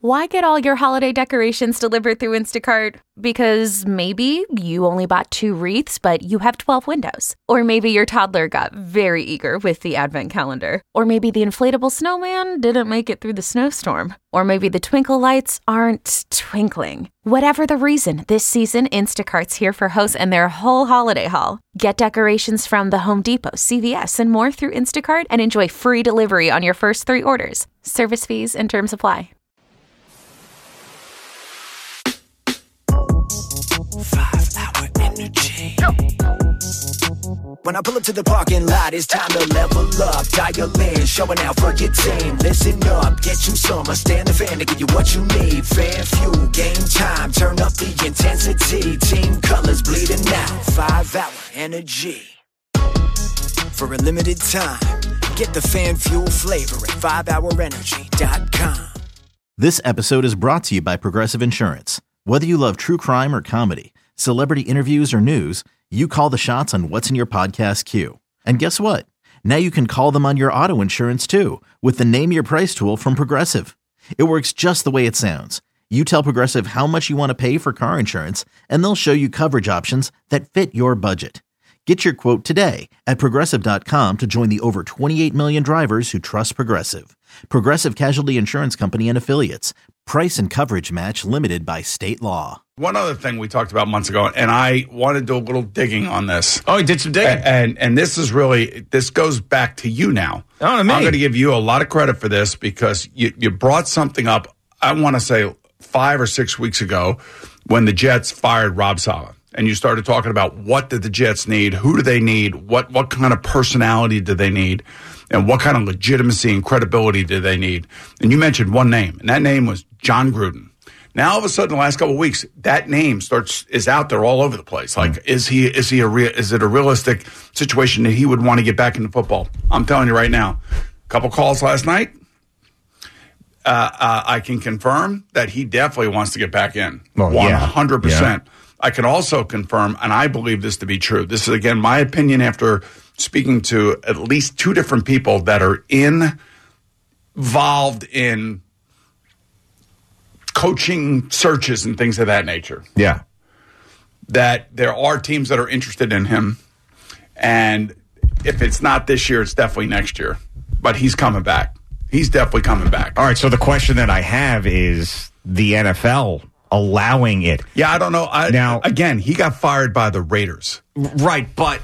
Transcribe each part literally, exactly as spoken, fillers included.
Why get all your holiday decorations delivered through Instacart? Because maybe you only bought two wreaths, but you have twelve windows. Or maybe your toddler got very eager with the advent calendar. Or maybe the inflatable snowman didn't make it through the snowstorm. Or maybe the twinkle lights aren't twinkling. Whatever the reason, this season, Instacart's here for hosts and their whole holiday haul. Get decorations from the Home Depot, C V S, and more through Instacart and enjoy free delivery on your first three orders. Service fees and terms apply. Five-hour energy. When I pull up to the parking lot, it's time to level up. Dial in, showing out for your team. Listen up, get you some. I stand the fan to give you what you need. Fan fuel, game time, turn up the intensity. Team colors bleeding out. Five-hour energy. For a limited time, get the fan fuel flavor at five hour energy dot com. This episode is brought to you by Progressive Insurance. Whether you love true crime or comedy, celebrity interviews or news, you call the shots on what's in your podcast queue. And guess what? Now you can call them on your auto insurance too with the Name Your Price tool from Progressive. It works just the way it sounds. You tell Progressive how much you want to pay for car insurance, and they'll show you coverage options that fit your budget. Get your quote today at Progressive dot com to join the over twenty-eight million drivers who trust Progressive. Progressive Casualty Insurance Company and Affiliates. Price and coverage match limited by state law. One other thing we talked about months ago, and I want to do a little digging on this. Oh, you did some digging? And, and and this is really, this goes back to you now. Oh, to me. I'm going to give you a lot of credit for this because you, you brought something up, I want to say five or six weeks ago when the Jets fired Rob Saleh. And you started talking about what did the Jets need, who do they need, what what kind of personality do they need, and what kind of legitimacy and credibility do they need. And you mentioned one name, and that name was Jon Gruden. Now, all of a sudden, the last couple of weeks, that name starts is out there all over the place. Like, mm. is he is he a real, is it a realistic situation that he would want to get back into football? I'm telling you right now, a couple calls last night. Uh, uh, I can confirm that he definitely wants to get back in, well, one hundred percent. Yeah. I can also confirm, and I believe this to be true. This is, again, my opinion after speaking to at least two different people that are in, involved in coaching searches and things of that nature. Yeah. That there are teams that are interested in him, and if it's not this year, it's definitely next year. But he's coming back. He's definitely coming back. All right, so the question that I have is the N F L allowing it. Yeah, I don't know. I, now, again, he got fired by the Raiders. Right, but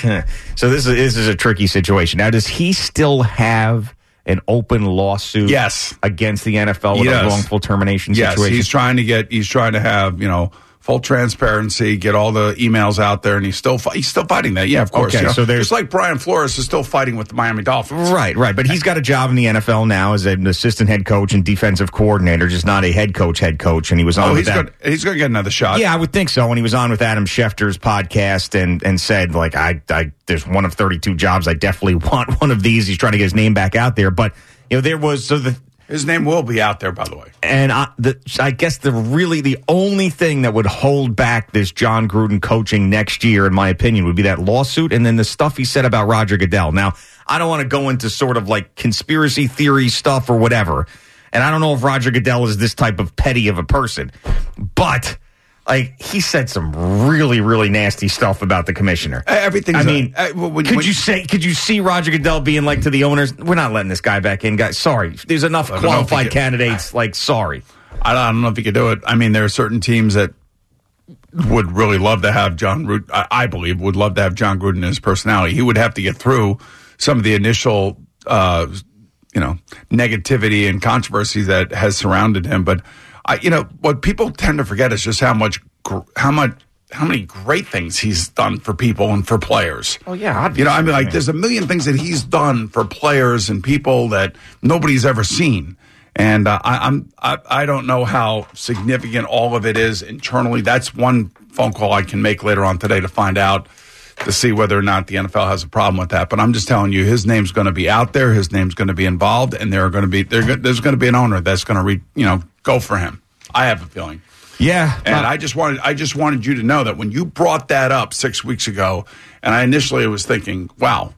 so this is this is a tricky situation. Now, does he still have an open lawsuit yes. against the N F L with yes. a wrongful termination yes, situation? Yes, he's trying to get he's trying to have, you know, full transparency, get all the emails out there, and he's still he's still fighting that. Yeah, of course. Okay, you know? so there's just like Brian Flores is still fighting with the Miami Dolphins. Right, right. But he's got a job in the N F L now as an assistant head coach and defensive coordinator, just not a head coach, head coach. And he was on oh, with he's that. Gonna, he's going to get another shot. Yeah, I would think so. And he was on with Adam Schefter's podcast and and said, like, I, I there's one of thirty-two jobs. I definitely want one of these. He's trying to get his name back out there. But you know, there was so the. His name will be out there, by the way. And I, the, I guess the really the only thing that would hold back this Jon Gruden coaching next year, in my opinion, would be that lawsuit and then the stuff he said about Roger Goodell. Now, I don't want to go into sort of like conspiracy theory stuff or whatever. And I don't know if Roger Goodell is this type of petty of a person. But like he said some really, really nasty stuff about the commissioner. Everything. I mean, uh, when, could when, you say? Could you see Roger Goodell being like to the owners, "We're not letting this guy back in, guys. Sorry, there's enough qualified candidates. Like, sorry." I don't, I don't know if he could do it. I mean, there are certain teams that would really love to have Jon Gruden. I, I believe would love to have Jon Gruden in his personality. He would have to get through some of the initial, uh, you know, negativity and controversy that has surrounded him, but. I, you know, what people tend to forget is just how much, how much, how many great things he's done for people and for players. Oh, yeah. Obviously. You know, I mean, like, there's a million things that he's done for players and people that nobody's ever seen. And uh, I, I'm, I, I don't know how significant all of it is internally. That's one phone call I can make later on today to find out, to see whether or not the N F L has a problem with that. But I'm just telling you, his name's going to be out there. His name's going to be involved, and there are going to be there, there's going to be an owner that's going to re, you know go for him. I have a feeling. Yeah, and I just wanted I just wanted you to know that when you brought that up six weeks ago, and I initially was thinking, wow,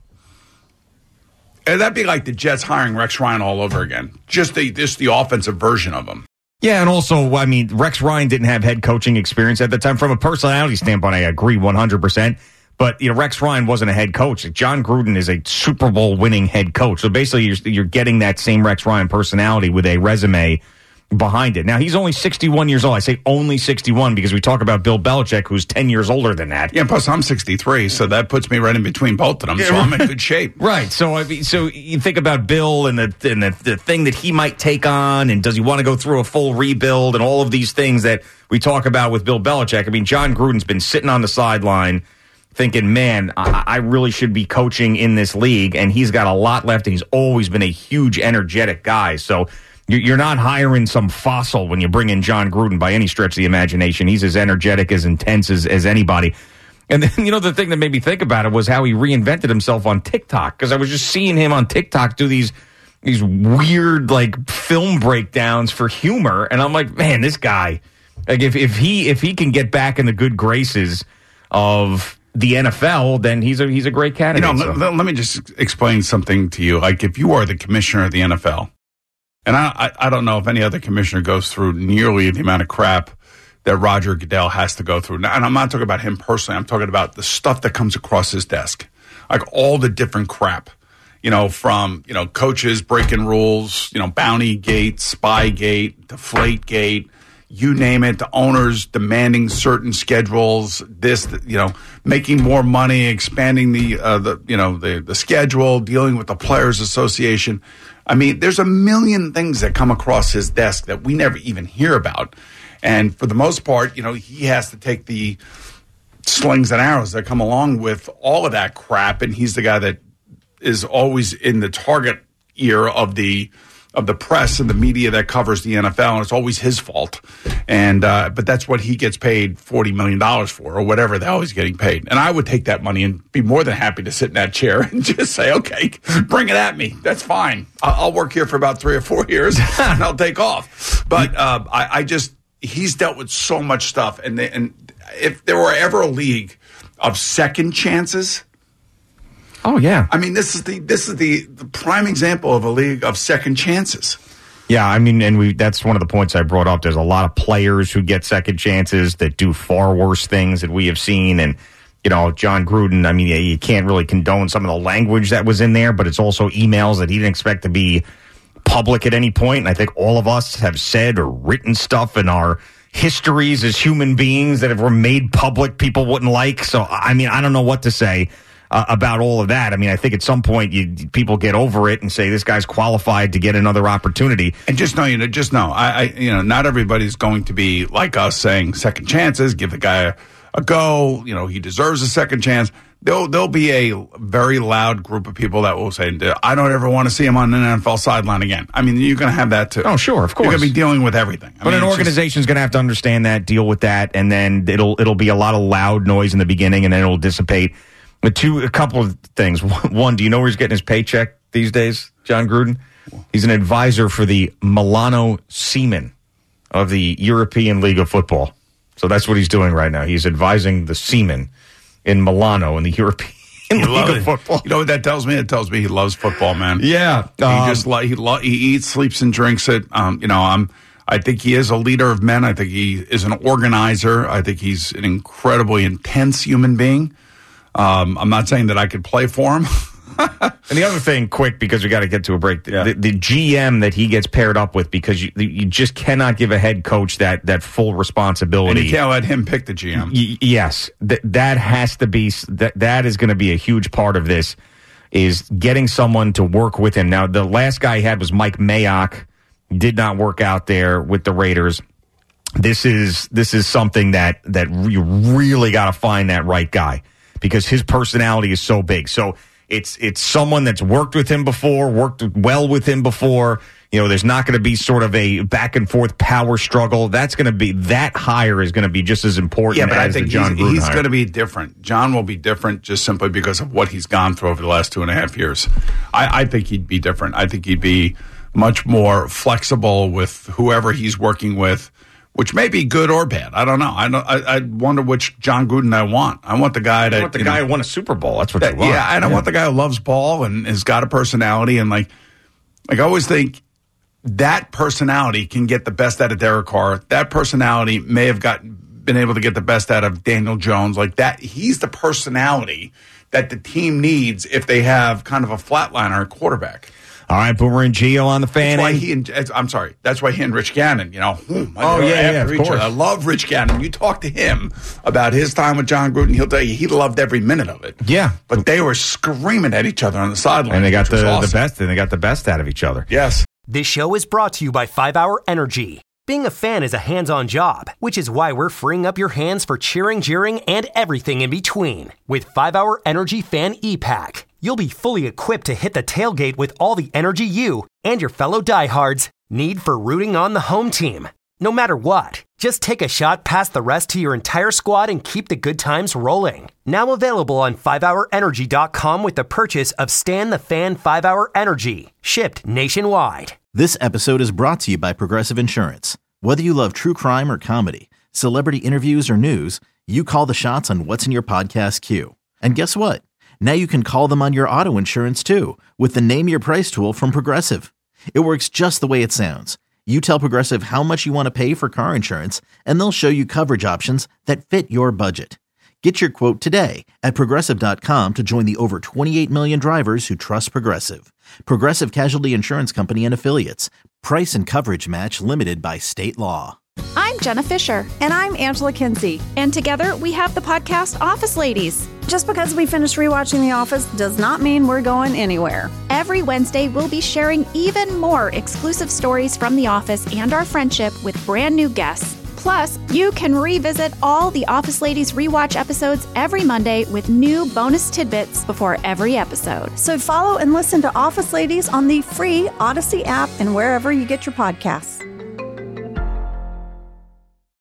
and that'd be like the Jets hiring Rex Ryan all over again, just the just the offensive version of him. Yeah, and also, I mean, Rex Ryan didn't have head coaching experience at the time. From a personality standpoint, I agree one hundred percent. But, you know, Rex Ryan wasn't a head coach. John Gruden is a Super Bowl winning head coach. So basically, you're, you're getting that same Rex Ryan personality with a resume behind it. Now, he's only sixty-one years old. I say only sixty-one because we talk about Bill Belichick, who's ten years older than that. Yeah, plus I'm sixty-three, so that puts me right in between both of them, so I'm in good shape. Right. So I mean, so you think about Bill and the and the, the thing that he might take on, and does he want to go through a full rebuild, and all of these things that we talk about with Bill Belichick. I mean, John Gruden's been sitting on the sideline thinking, man, I, I really should be coaching in this league, and he's got a lot left, and he's always been a huge, energetic guy. So you're not hiring some fossil when you bring in John Gruden by any stretch of the imagination. He's as energetic, as intense as, as anybody. And then, you know, the thing that made me think about it was how he reinvented himself on TikTok, because I was just seeing him on TikTok do these these weird, like, film breakdowns for humor. And I'm like, man, this guy, like, if, if he if he can get back in the good graces of the N F L, then he's a he's a great candidate. You know, so. let, let me just explain something to you. Like, if you are the commissioner of the N F L, and I, I, I don't know if any other commissioner goes through nearly the amount of crap that Roger Goodell has to go through. Now, and I'm not talking about him personally. I'm talking about the stuff that comes across his desk, like all the different crap, you know, from, you know, coaches breaking rules, you know, Bounty Gate, Spygate, Deflate Gate, you name it, the owners demanding certain schedules, this, you know, making more money, expanding the, uh, the you know, the, the schedule, dealing with the Players Association. I mean, there's a million things that come across his desk that we never even hear about. And for the most part, you know, he has to take the slings and arrows that come along with all of that crap. And he's the guy that is always in the target ear of the of the press and the media that covers the N F L. And it's always his fault. And uh, but that's what he gets paid forty million dollars for, or whatever the hell he's getting paid. And I would take that money and be more than happy to sit in that chair and just say, okay, bring it at me. That's fine. I'll, I'll work here for about three or four years and I'll take off. But uh, I, I just, he's dealt with so much stuff. And, they, and if there were ever a league of second chances, oh yeah, I mean, this is the this is the, the prime example of a league of second chances. Yeah, I mean, and we that's one of the points I brought up. There's a lot of players who get second chances that do far worse things that we have seen. And, you know, John Gruden, I mean, you can't really condone some of the language that was in there, but it's also emails that he didn't expect to be public at any point. And I think all of us have said or written stuff in our histories as human beings that if were made public, people wouldn't like. So, I mean, I don't know what to say Uh, about all of that. I mean, I think at some point you, people get over it and say this guy's qualified to get another opportunity. And just know, you know, just know, I, I you know, not everybody's going to be like us saying second chances, give the guy a, a go. You know, he deserves a second chance. There'll there'll be a very loud group of people that will say, I don't ever want to see him on an N F L sideline again. I mean, you're going to have that too. Oh, sure, of course. You're going to be dealing with everything. I but mean, an organization's going to have to understand that, deal with that, and then it'll it'll be a lot of loud noise in the beginning, and then it'll dissipate. But two, a couple of things. One, do you know where he's getting his paycheck these days, John Gruden? He's an advisor for the Milano Seamen of the European League of Football. So that's what he's doing right now. He's advising the Seamen in Milano in the European League of Football. You know what that tells me? It tells me he loves football, man. Yeah, he um, just lo- he lo- he eats, sleeps, and drinks it. Um, you know, I'm. I think he is a leader of men. I think he is an organizer. I think he's an incredibly intense human being. Um, I'm not saying that I could play for him. And the other thing, quick, because we got to get to a break, yeah. the, the G M that he gets paired up with, because you, you just cannot give a head coach that that full responsibility. And you can't let him pick the G M. Y- yes, Th- that has to be that that is going to be a huge part of this, is getting someone to work with him. Now, the last guy he had was Mike Mayock, did not work out there with the Raiders. This is this is something that that you really got to find that right guy, because his personality is so big. So it's it's someone that's worked with him before, worked well with him before. You know, there's not going to be sort of a back and forth power struggle. That's going to be that hire is going to be just as important. Yeah, but as I think the John he's, Gruden he's hire. going to be different. John will be different just simply because of what he's gone through over the last two and a half years. I, I think he'd be different. I think he'd be much more flexible with whoever he's working with, which may be good or bad. I don't know. I don't, I, I wonder which John Gruden I want. I want the guy that I want the guy know, who won a Super Bowl. That's what that, you want. Yeah, and I want the guy who loves ball and has got a personality. And like, like I always think that personality can get the best out of Derek Carr. That personality may have gotten been able to get the best out of Daniel Jones. Like that, he's the personality that the team needs if they have kind of a flatliner quarterback. All right, Boomer and Gio on the fan. That's why he and, I'm sorry. That's why he and Rich Gannon, you know. Hmm, oh, yeah, yeah, of course. Other. I love Rich Gannon. You talk to him about his time with John Gruden, he'll tell you he loved every minute of it. Yeah. But they were screaming at each other on the sideline. And they got the, awesome. the best, and they got the best out of each other. Yes. This show is brought to you by five hour Energy. Being a fan is a hands-on job, which is why we're freeing up your hands for cheering, jeering, and everything in between. With five hour Energy Fan E-Pack, you'll be fully equipped to hit the tailgate with all the energy you and your fellow diehards need for rooting on the home team. No matter what, just take a shot past the rest to your entire squad and keep the good times rolling. Now available on five hour energy dot com with the purchase of Stan the Fan five hour Energy, shipped nationwide. This episode is brought to you by Progressive Insurance. Whether you love true crime or comedy, celebrity interviews or news, you call the shots on what's in your podcast queue. And guess what? Now you can call them on your auto insurance too with the Name Your Price tool from Progressive. It works just the way it sounds. You tell Progressive how much you want to pay for car insurance, and they'll show you coverage options that fit your budget. Get your quote today at Progressive dot com to join the over twenty-eight million drivers who trust Progressive. Progressive Casualty Insurance Company and Affiliates. Price and coverage match limited by state law. I'm Jenna Fisher. And I'm Angela Kinsey. And together we have the podcast Office Ladies. Just because we finished rewatching The Office does not mean we're going anywhere. Every Wednesday, we'll be sharing even more exclusive stories from The Office and our friendship with brand new guests. Plus, you can revisit all the Office Ladies rewatch episodes every Monday with new bonus tidbits before every episode. So follow and listen to Office Ladies on the free Odyssey app and wherever you get your podcasts.